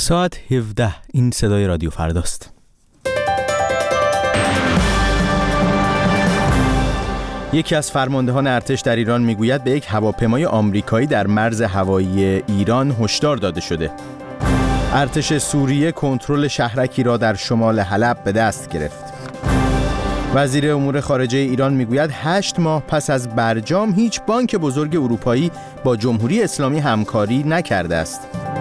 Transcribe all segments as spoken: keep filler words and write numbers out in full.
ساعت هفده. این صدای رادیو فرداست. یکی از فرماندهان ارتش در ایران میگوید به یک هواپیمای آمریکایی در مرز هوایی ایران هشدار داده شده. ارتش سوریه کنترل شهرکی را در شمال حلب به دست گرفت. وزیر امور خارجه ایران میگوید هشت ماه پس از برجام هیچ بانک بزرگ اروپایی با جمهوری اسلامی همکاری نکرده است.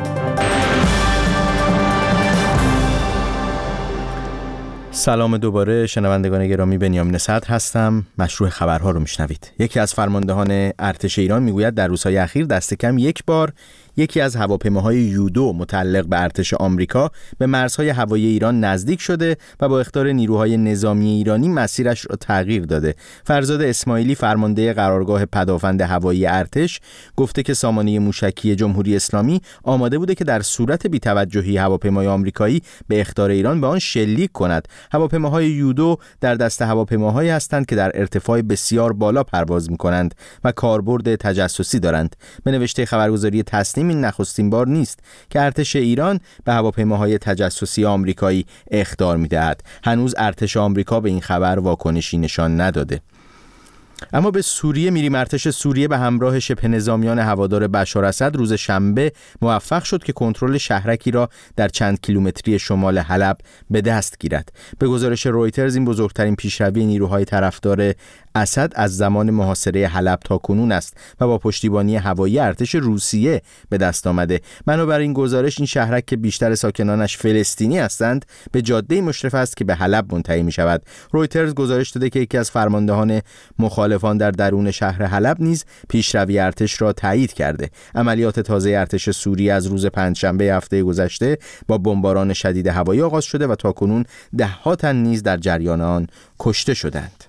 سلام دوباره شنوندگان گرامی، بنیامین صدر هستم. مشروع خبرها رو میشنوید. یکی از فرماندهان ارتش ایران میگوید در روزهای اخیر دست کم یک بار یکی از هواپیماهای یودو متعلق به ارتش آمریکا به مرزهای هوایی ایران نزدیک شده و با اخطار نیروهای نظامی ایرانی مسیرش را تغییر داده. فرزاد اسماعیلی فرمانده قرارگاه پدافند هوایی ارتش گفته که سامانه موشکی جمهوری اسلامی آماده بوده که در صورت بی‌توجهی هواپیمای آمریکایی به اخطار ایران به آن شلیک کند. هواپیماهای یودو در دسته هواپیماهایی هستند که در ارتفاع بسیار بالا پرواز می‌کنند و کاربرد تجسسی دارند. به نوشته خبرگزاری تسنیم این نخستین بار نیست که ارتش ایران به هواپیماهای تجسسی آمریکایی اخطار می‌دهد. هنوز ارتش آمریکا به این خبر واکنشی نشان نداده. اما به سوریه میریم. ارتش سوریه به همراه شبه نظامیان هوادار بشار اسد روز شنبه موفق شد که کنترل شهرکی را در چند کیلومتری شمال حلب به دست گیرد. به گزارش رویترز این بزرگترین پیشروی نیروهای طرفدار اسد از زمان محاصره حلب تا کنون است و با پشتیبانی هوایی ارتش روسیه به دست آمده. بنابر این گزارش این شهرک که بیشتر ساکنانش فلسطینی هستند به جاده مشرف است که به حلب منتهی می شود. رویترز گزارش داده که یکی از فرماندهان مخالفان در درون شهر حلب نیز پیشروی ارتش را تایید کرده. عملیات تازه ارتش سوریه از روز پنجشنبه هفته گذشته با بمباران شدید هوایی آغاز شده و تا کنون ده ها تن نیز در جریان آن کشته شدند.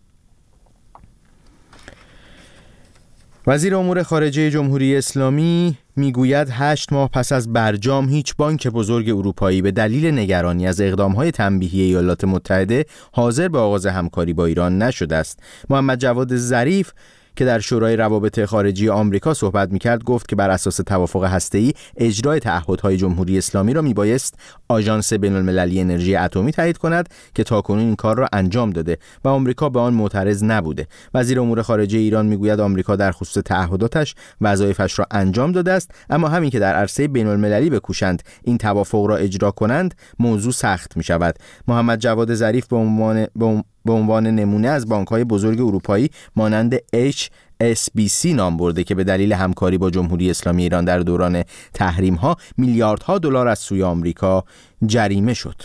وزیر امور خارجه جمهوری اسلامی میگوید هشت ماه پس از برجام هیچ بانک بزرگ اروپایی به دلیل نگرانی از اقدامهای تنبیهی ایالات متحده حاضر به آغاز همکاری با ایران نشده است. محمد جواد ظریف که در شورای روابط خارجی آمریکا صحبت می‌کرد گفت که بر اساس توافق هسته‌ای اجرای تعهدهای جمهوری اسلامی را میبایست آژانس بین‌المللی انرژی اتمی تایید کند که تاکنون این کار را انجام داده و آمریکا به آن معترض نبوده. وزیر امور خارجه ایران میگوید آمریکا در خصوص تعهداتش وظایفش را انجام داده است، اما همین که در عرصه بین‌المللی بکوشند این توافق را اجرا کنند موضوع سخت می‌شود. محمد جواد ظریف به عنوان به عنوان نمونه از بانک‌های بزرگ اروپایی مانند اچ اس بی سی نام برده که به دلیل همکاری با جمهوری اسلامی ایران در دوران تحریم‌ها میلیاردها دلار از سوی آمریکا جریمه شد.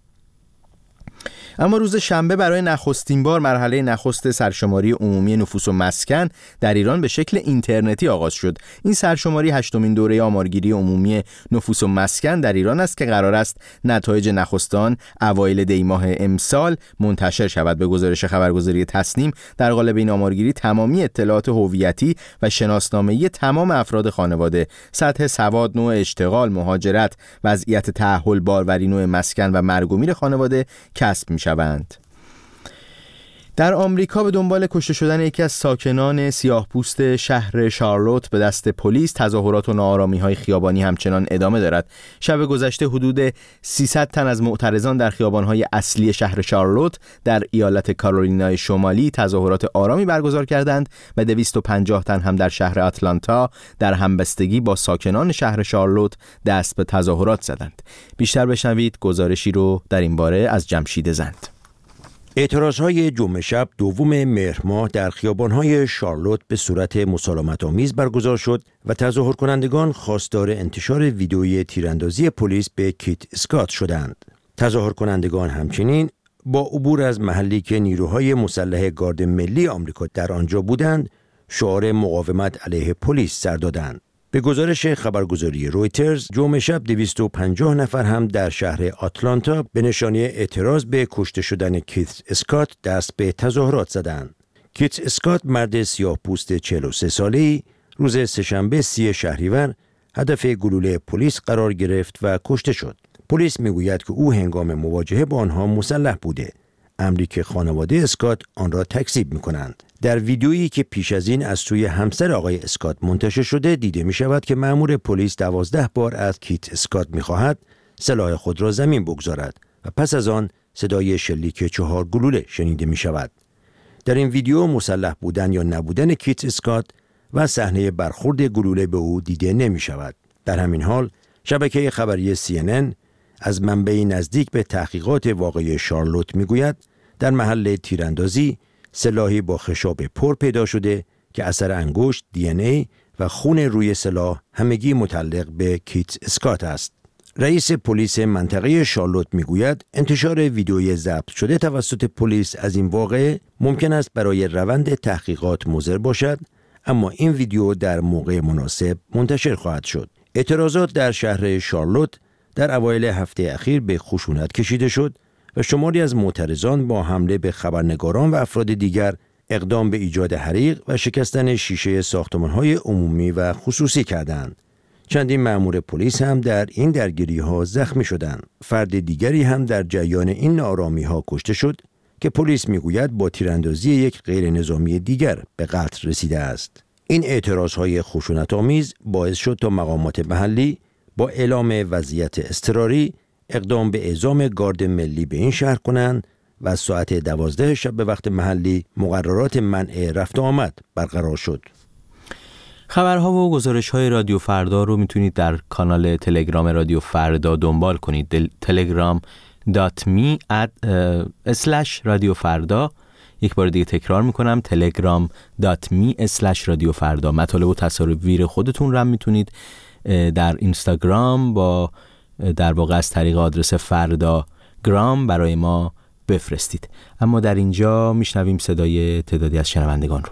اما روز شنبه برای نخستین بار مرحله نخست سرشماری عمومی نفوس و مسکن در ایران به شکل اینترنتی آغاز شد. این سرشماری هشتمین دوره آمارگیری عمومی نفوس و مسکن در ایران است که قرار است نتایج نخستان اوایل دی ماه امسال منتشر شود. به گزارش خبرگزاری تسنیم در قالب این آمارگیری تمامی اطلاعات هویتی و شناسنامه‌ای تمام افراد خانواده، سطح سواد، نوع اشتغال، مهاجرت، وضعیت تأهل، باروری، نوع مسکن و مرگ و میر خانواده کسب می‌شوند. در آمریکا به دنبال کشته شدن یکی از ساکنان سیاه‌پوست شهر شارلوت به دست پلیس، تظاهرات و ناآرامی‌های خیابانی همچنان ادامه دارد. شب گذشته حدود سیصد تن از معترضان در خیابان‌های اصلی شهر شارلوت در ایالت کارولینای شمالی تظاهرات آرامی برگزار کردند و دویست و پنجاه تن هم در شهر آتلانتا در همبستگی با ساکنان شهر شارلوت دست به تظاهرات زدند. بیشتر بشنوید گزارشی رو در این باره از جمشید زند. اعتراضهای جمعه شب دوم مهر ماه در خیابان‌های شارلوت به صورت مسالمت‌آمیز برگزار شد و تظاهر کنندگان خواستار انتشار ویدئوی تیراندازی پلیس به کیت اسکات شدند. تظاهر کنندگان همچنین با عبور از محلی که نیروهای مسلح گارد ملی آمریکا در آنجا بودند، شعار مقاومت علیه پلیس سر دادند. به گزارش خبرگزاری رویترز جمعه شب دویست و پنجاه نفر هم در شهر آتلانتا به نشانه اعتراض به کشته شدن کیت اسکات دست به تظاهرات زدند. کیت اسکات مرد سیاه‌پوست چهل و سه ساله‌ای روز سه‌شنبه سی شهریور هدف گلوله پلیس قرار گرفت و کشته شد. پلیس میگوید که او هنگام مواجهه با آنها مسلح بوده، امری که خانواده اسکات آن را تکذیب می‌کنند. در ویدیویی که پیش از این از سوی همسر آقای اسکات منتشر شده دیده می‌شود که مأمور پلیس دوازده بار از کیت اسکات می‌خواهد سلاح خود را زمین بگذارد و پس از آن صدای شلیک چهار گلوله شنیده می‌شود. در این ویدیو مسلح بودن یا نبودن کیت اسکات و صحنه برخورد گلوله به او دیده نمی‌شود. در همین حال شبکه خبری سی ان ان از منبعی نزدیک به تحقیقات واقعی شارلوت میگوید در محل تیراندازی سلاحی با خشاب پر پیدا شده که اثر انگشت، دی ان ای و خون روی سلاح همگی متعلق به کیت اسکات است. رئیس پلیس منطقه شارلوت میگوید انتشار ویدیوی ضبط شده توسط پلیس از این واقعه ممکن است برای روند تحقیقات مضر باشد، اما این ویدیو در موقع مناسب منتشر خواهد شد. اعتراضات در شهر شارلوت در اوایل هفته اخیر به خشونت کشیده شد و شماری از معترضان با حمله به خبرنگاران و افراد دیگر اقدام به ایجاد حریق و شکستن شیشه ساختمان‌های عمومی و خصوصی کردند. چندین مأمور پلیس هم در این درگیری‌ها زخمی شدند. فرد دیگری هم در جریان این ناآرامی‌ها کشته شد که پلیس میگوید با تیراندازی یک غیر نظامی دیگر به قتل رسیده است. این اعتراض‌های خشونت‌آمیز باعث شد تا مقامات محلی با اعلام وضعیت اضطراری اقدام به اعزام گارد ملی به این شهر کنند و از ساعت دوازده شب به وقت محلی مقررات منع رفت و آمد برقرار شد. خبرها و گزارش‌های رادیو فردا رو میتونید در کانال تلگرام رادیو فردا دنبال کنید. تلگرام دات می اسلش رادیو فردا. یک بار دیگه تکرار میکنم تلگرام دات می اسلش رادیو فردا. مطالب و تصاویر خودتون رو هم میتونید در اینستاگرام با در واقع از طریق آدرس فردا گرام برای ما بفرستید. اما در اینجا میشنویم صدای تعدادی از شنوندگان رو.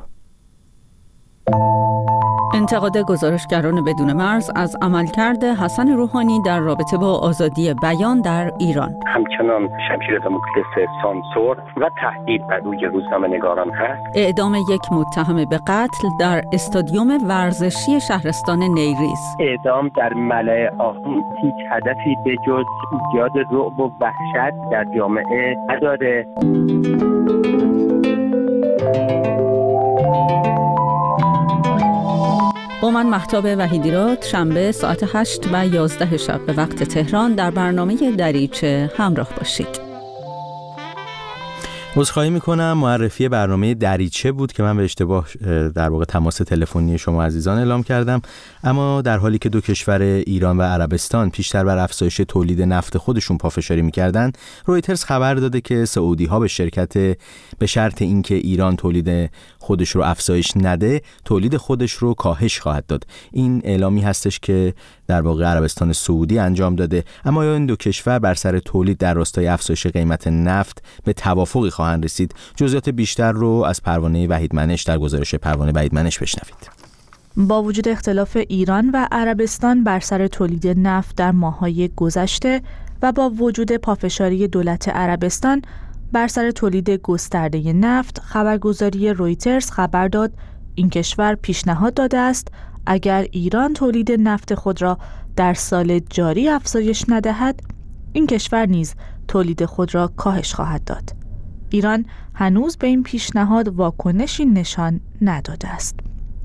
انتقاد گزارشگران بدون مرز از عملکرد حسن روحانی در رابطه با آزادی بیان در ایران. همچنان شمشیر دموکراسی سانسور و تهدید بر روی روزنامه‌نگاران هست. اعدام یک متهم به قتل در استادیوم ورزشی شهرستان نیریز. اعدام در ملأ عام هیچ هدفی به جز ایجاد رعب و وحشت در جامعه نداره. با من مهتاب وحیدیراد شنبه ساعت هشت و یازده شب به وقت تهران در برنامه دریچه همراه باشید. عذرخواهی میکنم، معرفی برنامه دریچه بود که من به اشتباه در واقع تماس تلفنی شما عزیزان اعلام کردم. اما در حالی که دو کشور ایران و عربستان پیشتر بر افزایش تولید نفت خودشون پافشاری میکردن، رویترز خبر داده که سعودی ها به شرکت به شرط اینکه ایران تولید خودش رو افزایش نده، تولید خودش رو کاهش خواهد داد. این اعلامی هستش که در واقع عربستان سعودی انجام داده. اما این دو کشور بر سر تولید در راستای افزایش قیمت نفت به توافقی خواهند رسید؟ جزئیات بیشتر رو از پروانه وحید منش در گزارش پروانه وحید منش بشنوید. با وجود اختلاف ایران و عربستان بر سر تولید نفت در ماه‌های گذشته و با وجود پافشاری دولت عربستان بر سر تولید گسترده نفت، خبرگزاری رویترز خبر داد این کشور پیشنهاد داده است اگر ایران تولید نفت خود را در سال جاری افزایش ندهد، این کشور نیز تولید خود را کاهش خواهد داد. ایران هنوز به این پیشنهاد واکنشی نشان نداده است.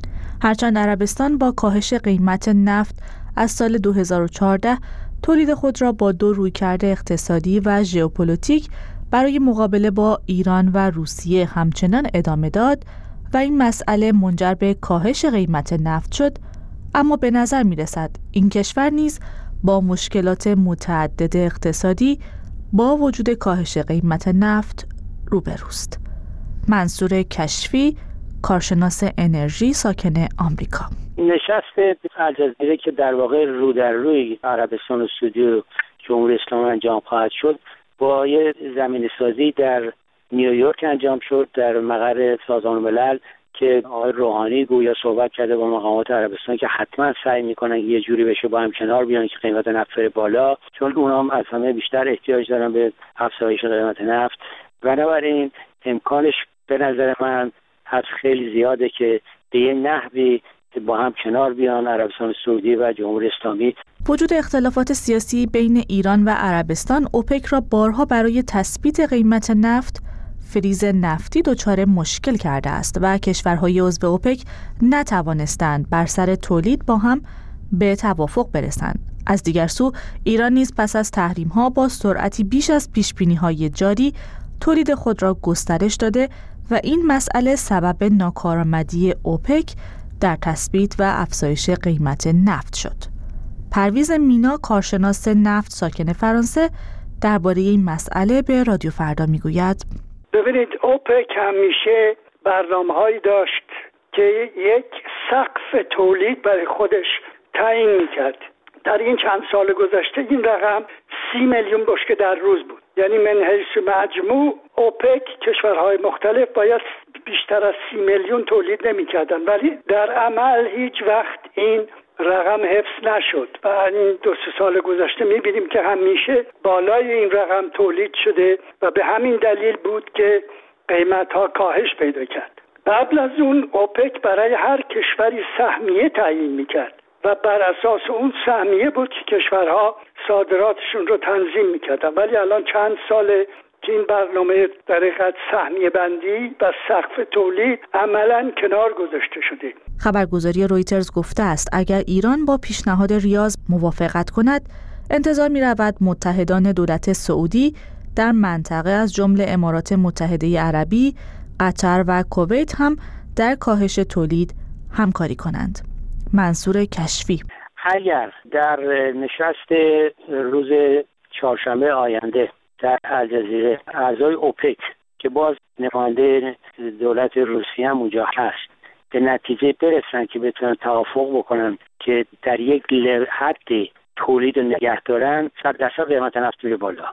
هرچند عربستان با کاهش قیمت نفت از سال دو هزار و چهارده تولید خود را با دو رویکرد اقتصادی و ژئوپلیتیک برای مقابله با ایران و روسیه همچنان ادامه داد و این مسئله منجر به کاهش قیمت نفت شد، اما به نظر می رسد این کشور نیز با مشکلات متعدد اقتصادی با وجود کاهش قیمت نفت روبروست. منصور کشفی، کارشناس انرژی ساکن آمریکا: نشست الجزیره که در واقع رو در روی عربستان و سعودی و جمهوری اسلامی انجام خواهد شد با یه زمین سازی در نیویورک انجام شد در مقر سازمان ملل که آقای روحانی گویا صحبت کرده با مقامات عربستان که حتما سعی میکنن یه جوری بشه با هم کنار بیان که قیمت نفت بره بالا، چون اونا هم از همه بیشتر احتیاج دارن به افزایش قیمت نفت. بنابراین امکانش به نظر من هست خیلی زیاده که به یه نحوی با هم کنار بیان عربستان سعودی و جمهوری اسلامی. وجود اختلافات سیاسی بین ایران و عربستان اوپک را بارها برای تثبیت قیمت نفت فریز نفتی دچار مشکل کرده است و کشورهای عضو اوپک نتوانستند بر سر تولید با هم به توافق برسند. از دیگر سو ایران نیز پس از تحریم‌ها با سرعتی بیش از پیش‌بینی‌های جاری تولید خود را گسترش داده و این مسئله سبب ناکارآمدی اوپک در تثبیت و افزایش قیمت نفت شد. پرویز مینا، کارشناس نفت ساکن فرانسه، درباره این مسئله به رادیو فردا میگوید: ببینید، اوپک همیشه برنامه‌هایی داشت که یک سقف تولید برای خودش تعیین می‌کرد. در این چند سال گذشته این رقم سی میلیون بشکه در روز بود. یعنی من حیث مجموع اوپک کشورهای مختلف باید بیشتر از سی میلیون تولید نمی‌کردن، ولی در عمل هیچ وقت این رقم حفظ نشد و این دو سه سال گذشته می‌بینیم که همیشه بالای این رقم تولید شده و به همین دلیل بود که قیمت‌ها کاهش پیدا کرد. قبل از اون اوپک برای هر کشوری سهمیه تعیین می‌کرد و بر اساس اون سهمیه بود که کشورها صادراتشون رو تنظیم میکردن، ولی الان چند ساله که این برنامه در حقیقت سهمیه بندی و سقف تولید عملاً کنار گذاشته شده. خبرگزاری رویترز گفته است اگر ایران با پیشنهاد ریاض موافقت کند، انتظار می‌رود متحدان دولت سعودی در منطقه از جمله امارات متحده عربی، قطر و کویت هم در کاهش تولید همکاری کنند. منصور کشفی: اگر در نشست روز چهارشنبه آینده در الجزیره اعضای اوپک که باز نماینده دولت روسیه هم اونجا هست به نتیجه برسن که بتونن توافق بکنن که در یک حد تولید نگه دارن، صد درصد قیمت نفت میره بالا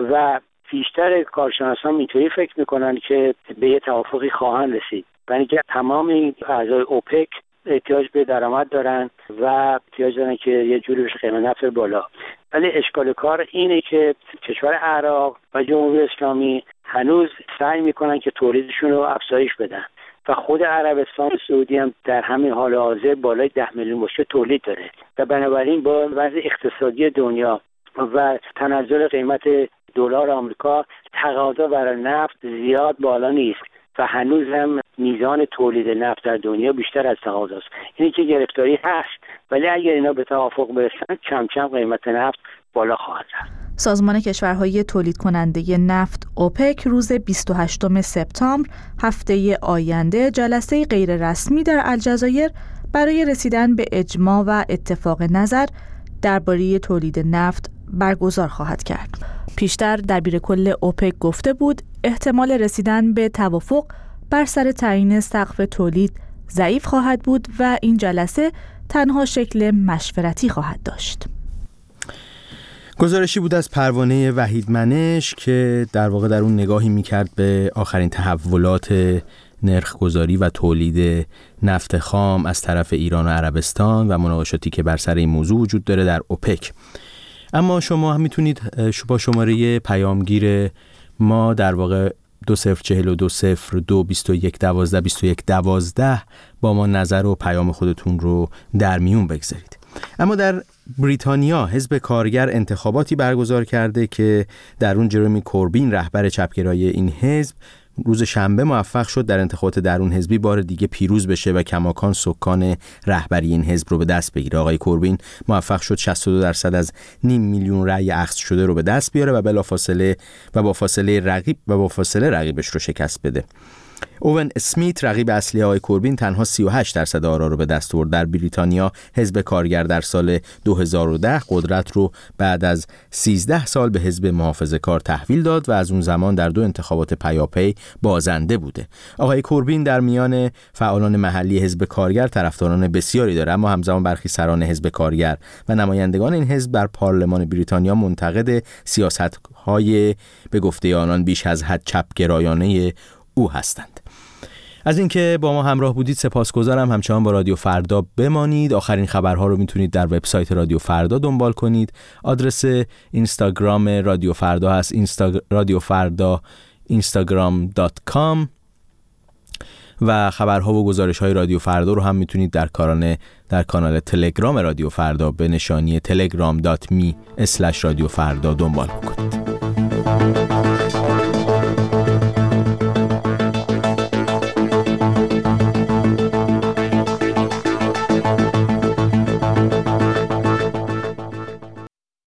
و بیشتر کارشناسان اینطوری فکر میکنن که به یه توافقی خواهند رسید. برای اینکه تمام این اعضای اوپک احتیاج به درآمد دارن و احتیاج دارن که یه جوری بشه قیمت نفت بالا. ولی اشکال کار اینه که کشور عراق و جمهوری اسلامی هنوز سعی میکنن که تولیدشون رو افزایش بدن و خود عربستان سعودی هم در همین حال حاضر بالای ده میلیون بشکه تولید داره و بنابراین با وضع اقتصادی دنیا و تنزل قیمت دلار آمریکا تقاضا برای نفت زیاد بالا نیست و هنوز هم میزان تولید نفت در دنیا بیشتر از تقاضاست. اینی که گرفتاری هست، ولی اگر اینا به توافق برسن کم کم قیمت نفت بالا خواهد رفت. سازمان کشورهای تولید کننده نفت اوپک روز بیست و هشتم سپتامبر هفته آینده جلسه غیر رسمی در الجزایر برای رسیدن به اجماع و اتفاق نظر درباره تولید نفت برگزار خواهد کرد. پیشتر دبیر کل اوپک گفته بود احتمال رسیدن به توافق بر سر تعیین سقف تولید ضعیف خواهد بود و این جلسه تنها شکل مشورتی خواهد داشت. گزارشی بود از پروانه وحید منش که در واقع در اون نگاهی میکرد به آخرین تحولات نرخ‌گذاری و تولید نفت خام از طرف ایران و عربستان و مناقشاتی که بر سر این موضوع وجود داره در اوپک. اما شما هم میتونید با شماره پیامگیر ما در واقع دو صفر چهل و دو صفر دو بیست و یک دوازده بیست و یک دوازده با ما نظر و پیام خودتون رو در میون بگذارید. اما در بریتانیا حزب کارگر انتخاباتی برگزار کرده که در اون جرمی کوربین رهبر چپگرای این حزب روز شنبه موفق شد در انتخابات درون حزبی بار دیگه پیروز بشه و کماکان سکان رهبری این حزب رو به دست بگیره. آقای کوربین موفق شد شصت و دو درصد از نیم میلیون رأی اخذ شده رو به دست بیاره و بلافاصله و با فاصله رقیب و با فاصله رقیبش رو شکست بده. اوون اسمیت رقیب اصلی آقای کوربین تنها سی و هشت درصد آرا رو به دست آورد. در بریتانیا حزب کارگر در سال دو هزار و ده قدرت رو بعد از سیزده سال به حزب محافظه‌کار تحویل داد و از اون زمان در دو انتخابات پیاپی بازنده بوده. آقای کوربین در میان فعالان محلی حزب کارگر طرفداران بسیاری داره، اما همزمان برخی سران حزب کارگر و نمایندگان این حزب در پارلمان بریتانیا منتقد سیاست‌های به گفته آنان بیش از حد چپگرایانه او هستند. از اینکه با ما همراه بودید سپاسگزارم. همچنان با رادیو فردا بمانید. آخرین خبرها رو میتونید در وبسایت رادیو فردا دنبال کنید. آدرس اینستاگرام رادیو فردا هست اینستا... رادیو فردا اینستاگرام دات کام و خبرها و گزارش‌های رادیو فردا رو هم میتونید در کانال در کانال تلگرام رادیو فردا به نشانی تلگرام دات می اسلش رادیو فردا دنبال کنید.